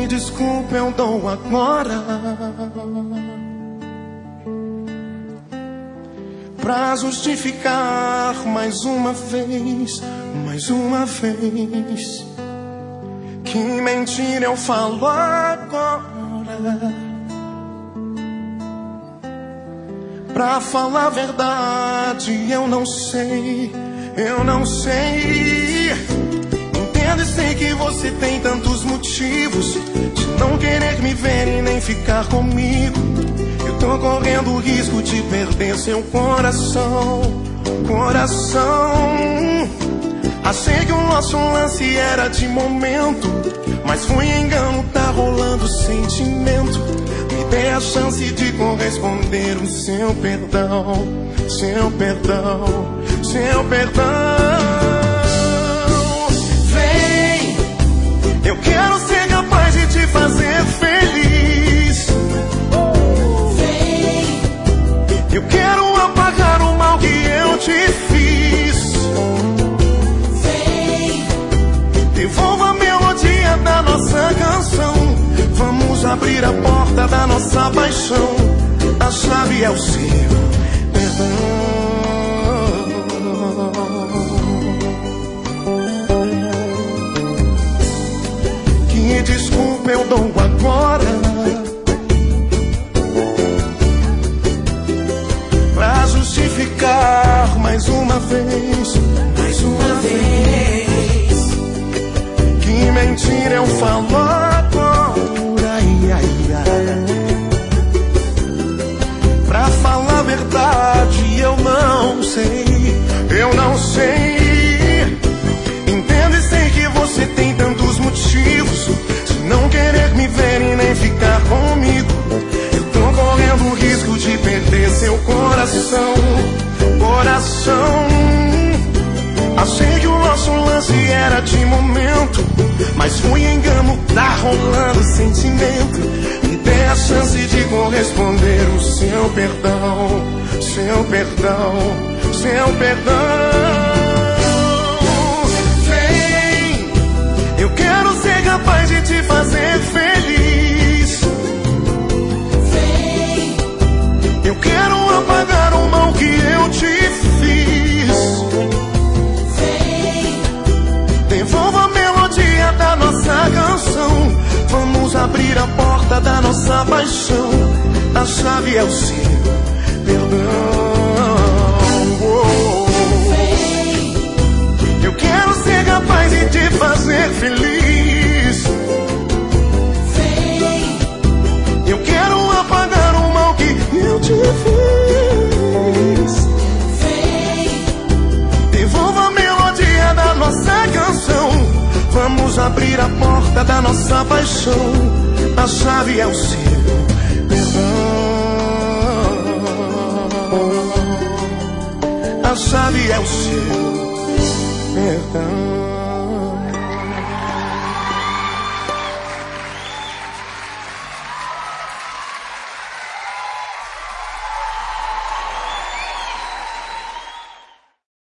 Que desculpa eu dou agora pra justificar mais uma vez, que mentira eu falo agora. Pra falar a verdade, eu não sei. Entendo e sei que você tem tantos motivos de não querer me ver e nem ficar comigo. Eu tô correndo o risco de perder seu coração. Achei que o nosso lance era de momento, mas foi engano, tá rolando sentimento. Me dê a chance de corresponder o seu perdão. Vem, eu quero ser capaz de te fazer feliz. Vem, eu quero apagar o mal que eu te fiz. Vem, devolva a melodia da nossa canção. Vamos abrir a porta da nossa paixão. A chave é o seu perdão. Que desculpa eu dou agora pra justificar mais uma vez, que mentira eu falo agora. Pra falar a verdade, eu não sei. Entendo e sei que você tem tantos motivos de não querer me ver e nem ficar comigo. Eu tô correndo o risco de perder seu coração. Achei que o nosso lance era de momento, mas foi engano, tá rolando sentimento. Me dê a chance de corresponder o seu perdão. Vem, eu quero ser capaz de te fazer feliz. Vem, eu quero apagar o mal que eu te fiz. Vem, devolva a melodia da nossa canção. Vamos abrir a porta da nossa paixão. A chave é o seu perdão. Eu quero ser capaz de te fazer feliz. Vem, eu quero apagar o mal que eu te fiz. Vem, devolva a melodia da nossa canção. Vamos abrir a porta da nossa paixão. A chave é o seu perdão. A chave é o seu perdão.